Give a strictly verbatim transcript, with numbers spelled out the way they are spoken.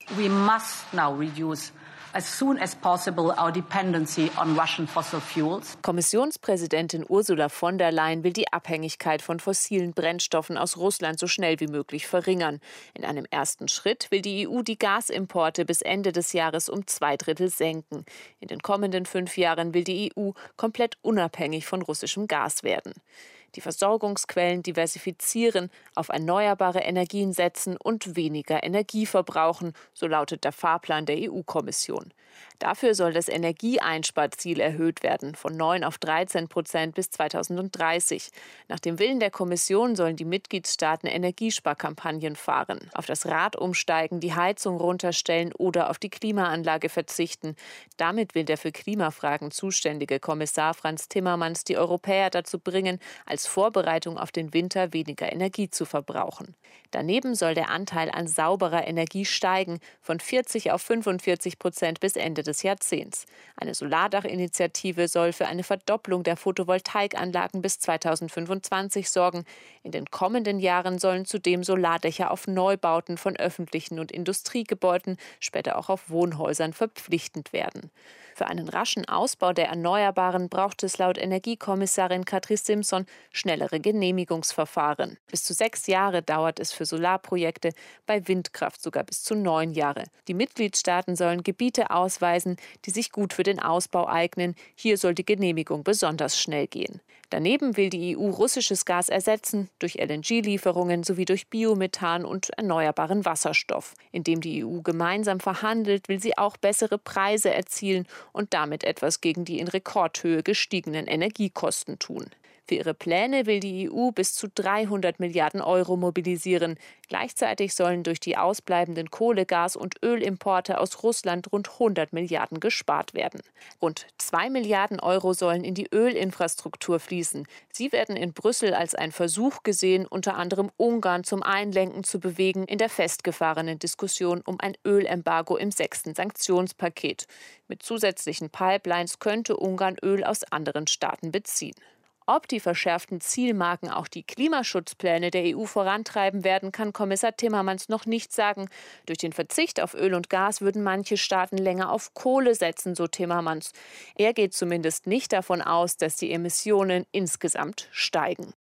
We must now reduce as soon as possible our dependency on Russian fossil fuels. Kommissionspräsidentin Ursula von der Leyen will die Abhängigkeit von fossilen Brennstoffen aus Russland so schnell wie möglich verringern. In einem ersten Schritt will die E U die Gasimporte bis Ende des Jahres um zwei Drittel senken. In den kommenden fünf Jahren will die E U komplett unabhängig von russischem Gas werden. Die Versorgungsquellen diversifizieren, auf erneuerbare Energien setzen und weniger Energie verbrauchen, so lautet der Fahrplan der E U-Kommission. Dafür soll das Energieeinsparziel erhöht werden, von neun auf dreizehn Prozent bis zweitausenddreißig. Nach dem Willen der Kommission sollen die Mitgliedstaaten Energiesparkampagnen fahren, auf das Rad umsteigen, die Heizung runterstellen oder auf die Klimaanlage verzichten. Damit will der für Klimafragen zuständige Kommissar Frans Timmermans die Europäer dazu bringen, als Vorbereitung auf den Winter weniger Energie zu verbrauchen. Daneben soll der Anteil an sauberer Energie steigen, von vierzig auf fünfundvierzig Prozent bis Ende des Jahrzehnts. Eine Solardachinitiative soll für eine Verdopplung der Photovoltaikanlagen bis zweitausendfünfundzwanzig sorgen. In den kommenden Jahren sollen zudem Solardächer auf Neubauten von öffentlichen und Industriegebäuden, später auch auf Wohnhäusern verpflichtend werden. Für einen raschen Ausbau der Erneuerbaren braucht es laut Energiekommissarin Kadri Simson schnellere Genehmigungsverfahren. Bis zu sechs Jahre dauert es für Solarprojekte, bei Windkraft sogar bis zu neun Jahre. Die Mitgliedstaaten sollen Gebiete ausweisen, die sich gut für den Ausbau eignen. Hier soll die Genehmigung besonders schnell gehen. Daneben will die E U russisches Gas ersetzen durch L N G-Lieferungen sowie durch Biomethan und erneuerbaren Wasserstoff. Indem die E U gemeinsam verhandelt, will sie auch bessere Preise erzielen und damit etwas gegen die in Rekordhöhe gestiegenen Energiekosten tun. Für ihre Pläne will die E U bis zu dreihundert Milliarden Euro mobilisieren. Gleichzeitig sollen durch die ausbleibenden Kohle-, Gas- und Ölimporte aus Russland rund hundert Milliarden gespart werden. Rund zwei Milliarden Euro sollen in die Ölinfrastruktur fließen. Sie werden in Brüssel als ein Versuch gesehen, unter anderem Ungarn zum Einlenken zu bewegen in der festgefahrenen Diskussion um ein Ölembargo im sechsten Sanktionspaket. Mit zusätzlichen Pipelines könnte Ungarn Öl aus anderen Staaten beziehen. Ob die verschärften Zielmarken auch die Klimaschutzpläne der E U vorantreiben werden, kann Kommissar Timmermans noch nicht sagen. Durch den Verzicht auf Öl und Gas würden manche Staaten länger auf Kohle setzen, so Timmermans. Er geht zumindest nicht davon aus, dass die Emissionen insgesamt steigen.